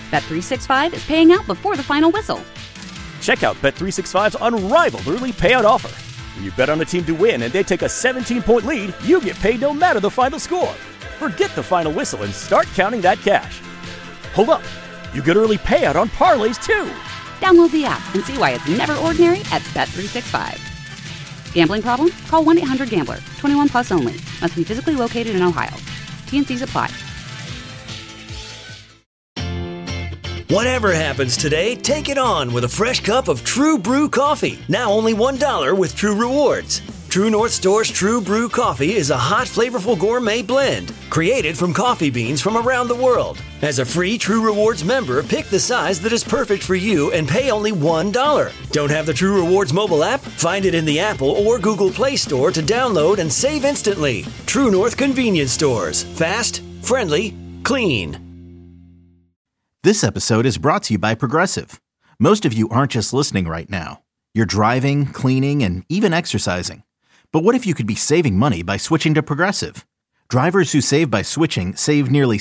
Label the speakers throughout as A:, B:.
A: Bet365 is paying out before the final whistle.
B: Check out Bet365's unrivaled early payout offer. When you bet on a team to win and they take a 17-point lead, you get paid no matter the final score. Forget the final whistle and start counting that cash. Hold up. You get early payout on parlays, too.
A: Download the app and see why it's never ordinary at Bet365. Gambling problem? Call 1-800-GAMBLER. 21 plus only. Must be physically located in Ohio. T&Cs apply.
C: Whatever happens today, take it on with a fresh cup of True Brew coffee. Now only $1 with True Rewards. True North Store's True Brew coffee is a hot, flavorful gourmet blend created from coffee beans from around the world. As a free True Rewards member, pick the size that is perfect for you and pay only $1. Don't have the True Rewards mobile app? Find it in the Apple or Google Play Store to download and save instantly. True North Convenience Stores. Fast, friendly, clean.
D: This episode is brought to you by Progressive. Most of you aren't just listening right now. You're driving, cleaning, and even exercising. But what if you could be saving money by switching to Progressive? Drivers who save by switching save nearly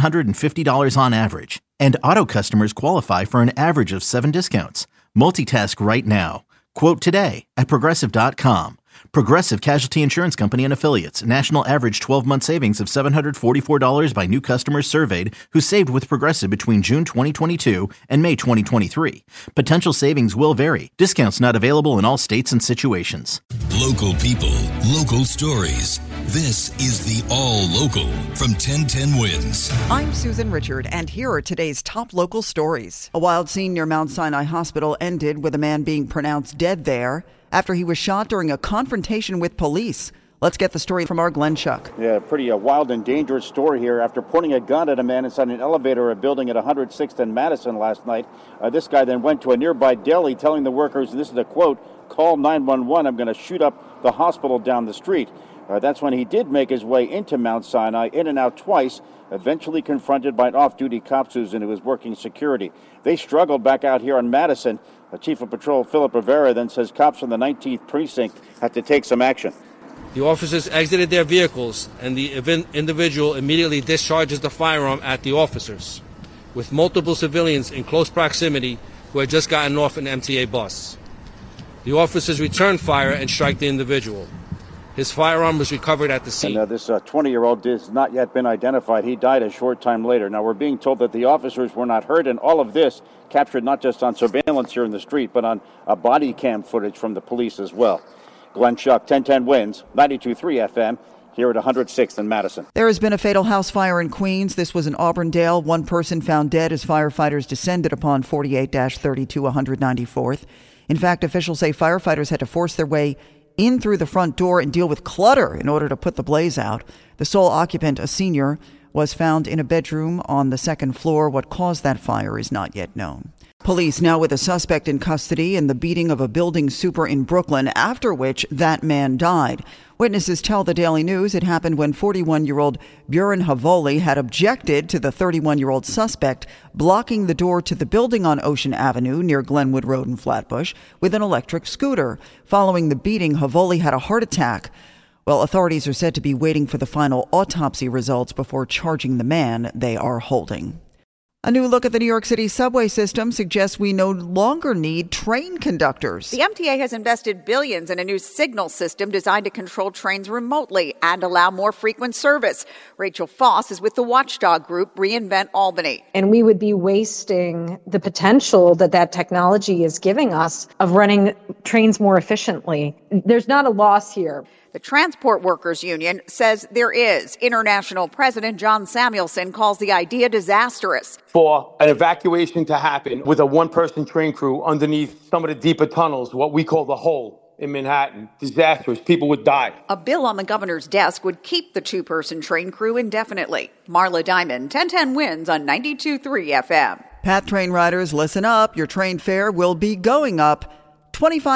D: $750 on average. And auto customers qualify for an average of 7 discounts. Multitask right now. Quote today at Progressive.com. Progressive Casualty Insurance Company and Affiliates. National average 12-month savings of $744 by new customers surveyed who saved with Progressive between June 2022 and May 2023. Potential savings will vary. Discounts not available in all states and situations.
E: Local people, local stories. This is the All Local from 1010 Wins.
F: I'm Susan Richard, and here are today's top local stories. A wild scene near Mount Sinai Hospital ended with a man being pronounced dead there after he was shot during a confrontation with police. Let's get the story from our Glenn Schuck.
G: Yeah, pretty wild and dangerous story here. After pointing a gun at a man inside an elevator at a building at 106th and Madison last night, this guy then went to a nearby deli telling the workers, and this is a quote, "Call 911, I'm going to shoot up the hospital down the street." That's when he did make his way into Mount Sinai, in and out twice, eventually confronted by an off-duty cop, Susan, who was working security. They struggled back out here on Madison. Chief of Patrol Philip Rivera then says cops from the 19th Precinct had to take some action.
H: The officers exited their vehicles, and the individual immediately discharges the firearm at the officers, with multiple civilians in close proximity who had just gotten off an MTA bus. The officers returned fire and strike the individual. His firearm was recovered at the scene.
G: And this 20-year-old has not yet been identified. He died a short time later. Now, we're being told that the officers were not hurt, and all of this captured not just on surveillance here in the street, but on body cam footage from the police as well. Glenn Schuck, 1010 Wins, 92.3 FM, here at 106th and Madison.
F: There has been a fatal house fire in Queens. This was in Auburndale. One person found dead as firefighters descended upon 48-32 194th. In fact, officials say firefighters had to force their way in through the front door and deal with clutter in order to put the blaze out. The sole occupant, a senior, was found in a bedroom on the second floor. What caused that fire is not yet known. Police now with a suspect in custody in the beating of a building super in Brooklyn, after which that man died. Witnesses tell the Daily News it happened when 41-year-old Buren Havoli had objected to the 31-year-old suspect blocking the door to the building on Ocean Avenue near Glenwood Road in Flatbush with an electric scooter. Following the beating, Havoli had a heart attack. Well, authorities are said to be waiting for the final autopsy results before charging the man they are holding. A new look at the New York City subway system suggests we no longer need train conductors.
I: The MTA has invested billions in a new signal system designed to control trains remotely and allow more frequent service. Rachel Foss is with the watchdog group Reinvent Albany.
J: And we would be wasting the potential that technology is giving us of running trains more efficiently. There's not a loss here.
I: The Transport Workers Union says there is. International President John Samuelson calls the idea disastrous.
K: For an evacuation to happen with a one-person train crew underneath some of the deeper tunnels, what we call the hole in Manhattan, disastrous. People would die.
I: A bill on the governor's desk would keep the two-person train crew indefinitely. Marla Diamond, 1010 Wins on 92.3 FM.
F: Path train riders, listen up. Your train fare will be going up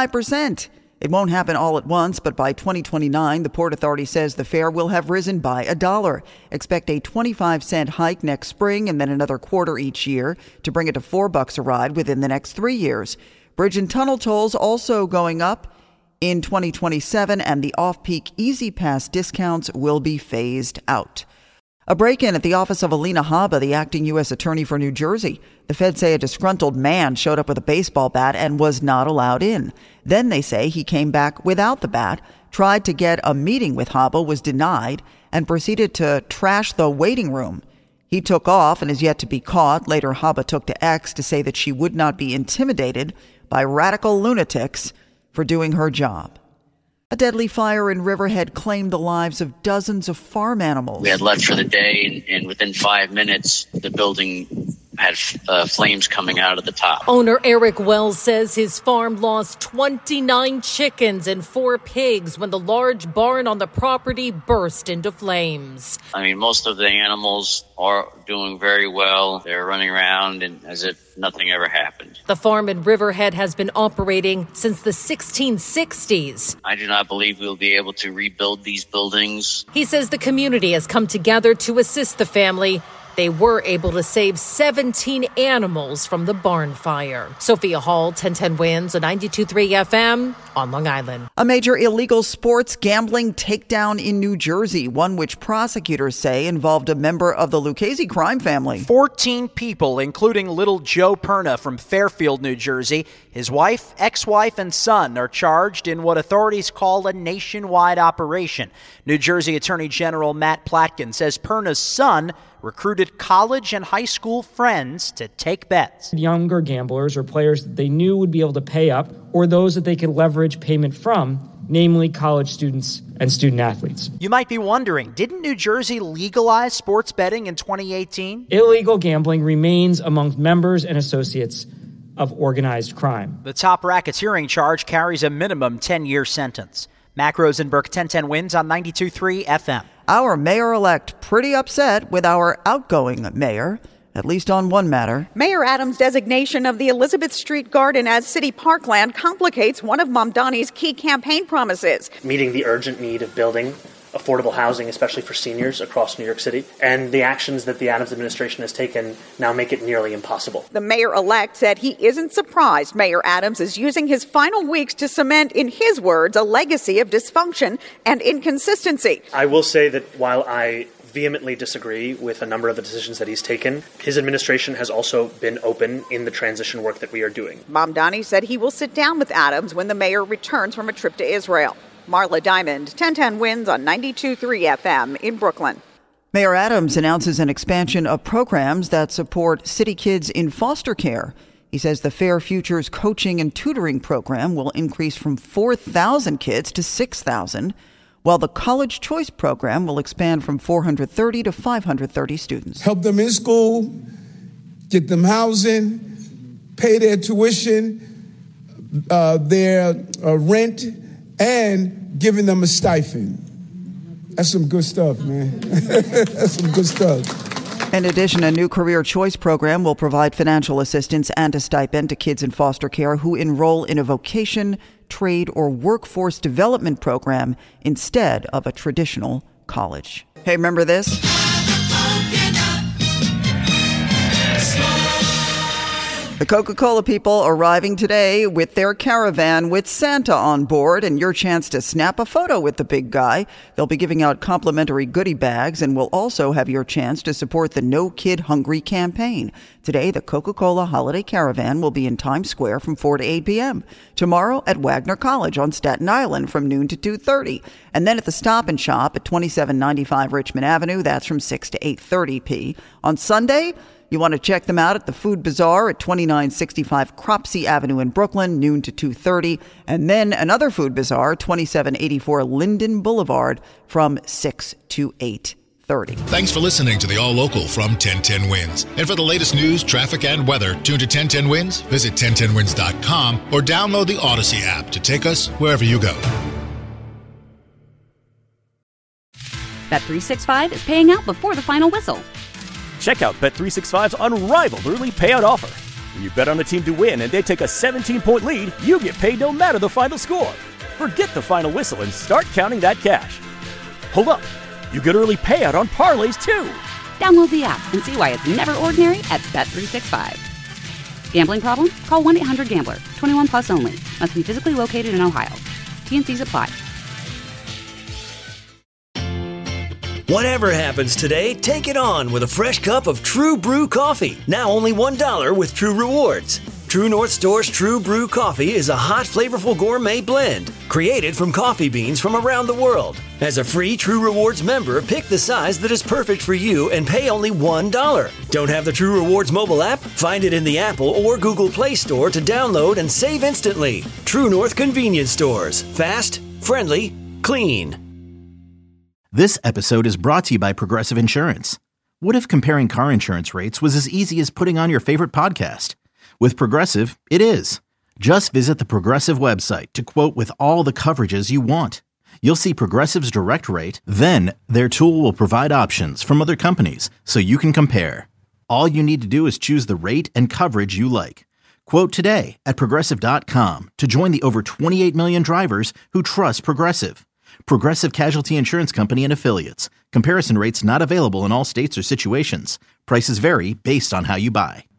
F: 25%. It won't happen all at once, but by 2029, the Port Authority says the fare will have risen by $1. Expect a 25-cent hike next spring and then another quarter each year to bring it to $4 a ride within the next 3 years. Bridge and tunnel tolls also going up in 2027, and the off-peak Easy Pass discounts will be phased out. A break-in at the office of Alina Habba, the acting U.S. attorney for New Jersey. The feds say a disgruntled man showed up with a baseball bat and was not allowed in. Then they say he came back without the bat, tried to get a meeting with Habba, was denied, and proceeded to trash the waiting room. He took off and is yet to be caught. Later, Habba took to X to say that she would not be intimidated by radical lunatics for doing her job. A deadly fire in Riverhead claimed the lives of dozens of farm animals.
L: We had left for the day, and within 5 minutes, the building had flames coming out of the top.
M: Owner Eric Wells says his farm lost 29 chickens and 4 pigs when the large barn on the property burst into flames.
L: I mean, most of the animals are doing very well. They're running around and as if nothing ever happened.
M: The farm in Riverhead has been operating since the 1660s.
L: I do not believe we'll be able to rebuild these buildings.
M: He says the community has come together to assist the family. They were able to save 17 animals from the barn fire. Sophia Hall, 1010 Wins, a 92.3 FM on Long Island.
F: A major illegal sports gambling takedown in New Jersey, one which prosecutors say involved a member of the Lucchese crime family.
N: 14 people, including little Joe Perna from Fairfield, New Jersey. His wife, ex-wife, and son are charged in what authorities call a nationwide operation. New Jersey Attorney General Matt Platkin says Perna's son recruited college and high school friends to take bets.
O: Younger gamblers or players that they knew would be able to pay up, or those that they could leverage payment from, namely college students and student athletes.
N: You might be wondering, didn't New Jersey legalize sports betting in 2018?
O: Illegal gambling remains among members and associates of organized crime.
N: The top racketeering charge carries a minimum 10-year sentence. Mac Rosenberg, 1010 Wins on 92.3 FM.
F: Our mayor-elect pretty upset with our outgoing mayor, at least on one matter.
I: Mayor Adams' designation of the Elizabeth Street Garden as city parkland complicates one of Mamdani's key campaign promises.
P: Meeting the urgent need of building affordable housing, especially for seniors across New York City, and the actions that the Adams administration has taken now make it nearly impossible.
I: The mayor-elect said he isn't surprised Mayor Adams is using his final weeks to cement, in his words, a legacy of dysfunction and inconsistency.
P: I will say that while I vehemently disagree with a number of the decisions that he's taken, his administration has also been open in the transition work that we are doing.
I: Mamdani said he will sit down with Adams when the mayor returns from a trip to Israel. Marla Diamond, 1010 Wins on 92.3 FM in Brooklyn.
F: Mayor Adams announces an expansion of programs that support city kids in foster care. He says the Fair Futures coaching and tutoring program will increase from 4,000 kids to 6,000, while the College Choice program will expand from 430 to 530 students.
Q: Help them in school, get them housing, pay their tuition, their rent, and giving them a stipend. That's some good stuff, man. That's some good stuff.
F: In addition, a new Career Choice program will provide financial assistance and a stipend to kids in foster care who enroll in a vocation, trade, or workforce development program instead of a traditional college. Hey, remember this? The Coca-Cola people arriving today with their caravan with Santa on board and your chance to snap a photo with the big guy. They'll be giving out complimentary goodie bags and will also have your chance to support the No Kid Hungry campaign. Today, the Coca-Cola Holiday Caravan will be in Times Square from 4 to 8 p.m. Tomorrow at Wagner College on Staten Island from noon to 2:30. And then at the Stop and Shop at 2795 Richmond Avenue, that's from 6 to 8:30 p. On Sunday, you want to check them out at the Food Bazaar at 2965 Cropsey Avenue in Brooklyn, noon to 2:30. And then another Food Bazaar, 2784 Linden Boulevard from 6 to 8:30.
E: Thanks for listening to the All Local from 1010 Wins. And for the latest news, traffic, and weather, tune to 1010 Wins, visit 1010wins.com, or download the Odyssey app to take us wherever you go.
A: Bet365 is paying out before the final whistle.
B: Check out Bet365's unrivaled early payout offer. When you bet on a team to win and they take a 17-point lead, you get paid no matter the final score. Forget the final whistle and start counting that cash. Hold up. You get early payout on parlays, too.
A: Download the app and see why it's never ordinary at Bet365. Gambling problem? Call 1-800-GAMBLER. 21 plus only. Must be physically located in Ohio. T&Cs apply.
C: Whatever happens today, take it on with a fresh cup of True Brew coffee. Now only $1 with True Rewards. True North Store's True Brew coffee is a hot, flavorful gourmet blend created from coffee beans from around the world. As a free True Rewards member, pick the size that is perfect for you and pay only $1. Don't have the True Rewards mobile app? Find it in the Apple or Google Play Store to download and save instantly. True North Convenience Stores. Fast, friendly, clean.
D: This episode is brought to you by Progressive Insurance. What if comparing car insurance rates was as easy as putting on your favorite podcast? With Progressive, it is. Just visit the Progressive website to quote with all the coverages you want. You'll see Progressive's direct rate, then their tool will provide options from other companies so you can compare. All you need to do is choose the rate and coverage you like. Quote today at Progressive.com to join the over 28 million drivers who trust Progressive. Progressive Casualty Insurance Company and Affiliates. Comparison rates not available in all states or situations. Prices vary based on how you buy.